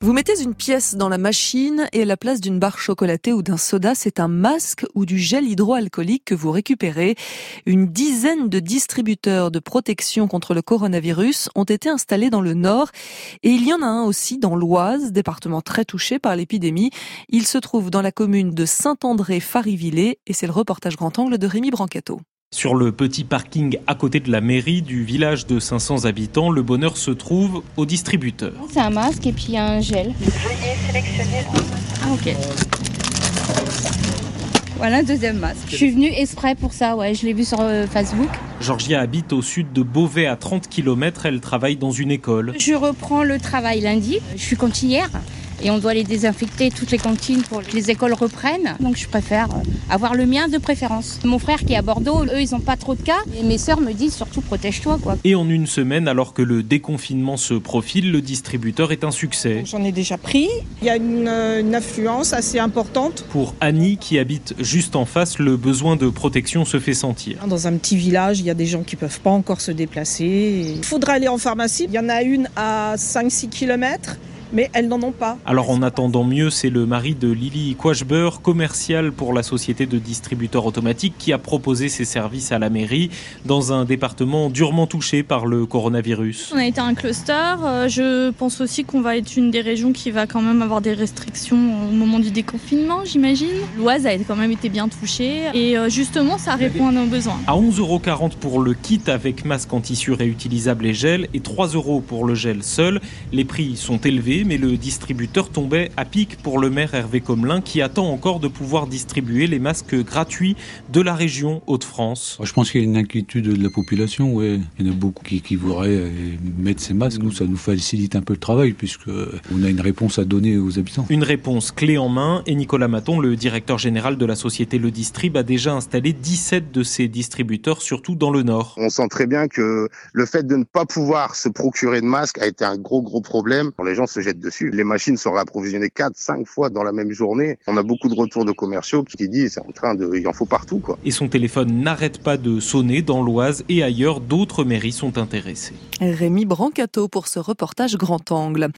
Vous mettez une pièce dans la machine et à la place d'une barre chocolatée ou d'un soda, c'est un masque ou du gel hydroalcoolique que vous récupérez. Une dizaine de distributeurs de protection contre le coronavirus ont été installés dans le Nord et il y en a un aussi dans l'Oise, département très touché par l'épidémie. Il se trouve dans la commune de Saint-André-Farivillers et c'est le reportage grand angle de Rémi Brancato. Sur le petit parking à côté de la mairie du village de 500 habitants, le bonheur se trouve au distributeur. C'est un masque et puis il y a un gel. Veuillez sélectionner. Ah ok. Voilà un deuxième masque. Je suis venue exprès pour ça, je l'ai vu sur Facebook. Georgia habite au sud de Beauvais à 30 km, elle travaille dans une école. Je reprends le travail lundi, je suis cantinière. Et on doit les désinfecter, toutes les cantines, pour que les écoles reprennent. Donc je préfère avoir le mien de préférence. Mon frère qui est à Bordeaux, eux, ils n'ont pas trop de cas. Et mes sœurs me disent surtout protège-toi, quoi. Et en une semaine, alors que le déconfinement se profile, le distributeur est un succès. J'en ai déjà pris. Il y a une affluence assez importante. Pour Annie, qui habite juste en face, le besoin de protection se fait sentir. Dans un petit village, il y a des gens qui ne peuvent pas encore se déplacer. Il faudra aller en pharmacie. Il y en a une à 5-6 km. Mais elles n'en ont pas. Alors en attendant mieux, c'est le mari de Lily Quachbeur, commercial pour la société de distributeurs automatiques, qui a proposé ses services à la mairie dans un département durement touché par le coronavirus. On a été un cluster. Je pense aussi qu'on va être une des régions qui va quand même avoir des restrictions au moment du déconfinement, j'imagine. L'Oise a quand même été bien touchée et justement, ça répond à nos besoins. À 11,40 € pour le kit avec masque en tissu réutilisable et gel et 3 € pour le gel seul. Les prix sont élevés, mais le distributeur tombait à pic pour le maire Hervé Commelin qui attend encore de pouvoir distribuer les masques gratuits de la région Hauts-de-France. Je pense qu'il y a une inquiétude de la population, Il y en a beaucoup qui voudraient mettre ces masques. Nous, ça nous facilite un peu le travail puisqu'on a une réponse à donner aux habitants. Une réponse clé en main et Nicolas Maton, le directeur général de la société Le Distrib, a déjà installé 17 de ces distributeurs, surtout dans le Nord. On sent très bien que le fait de ne pas pouvoir se procurer de masques a été un gros problème. Les gens se jettent dessus. Les machines sont réapprovisionnées 4-5 fois dans la même journée. On a beaucoup de retours de commerciaux qui disent il en faut partout, quoi. Et son téléphone n'arrête pas de sonner dans l'Oise et ailleurs, d'autres mairies sont intéressées. Rémi Brancato pour ce reportage grand angle.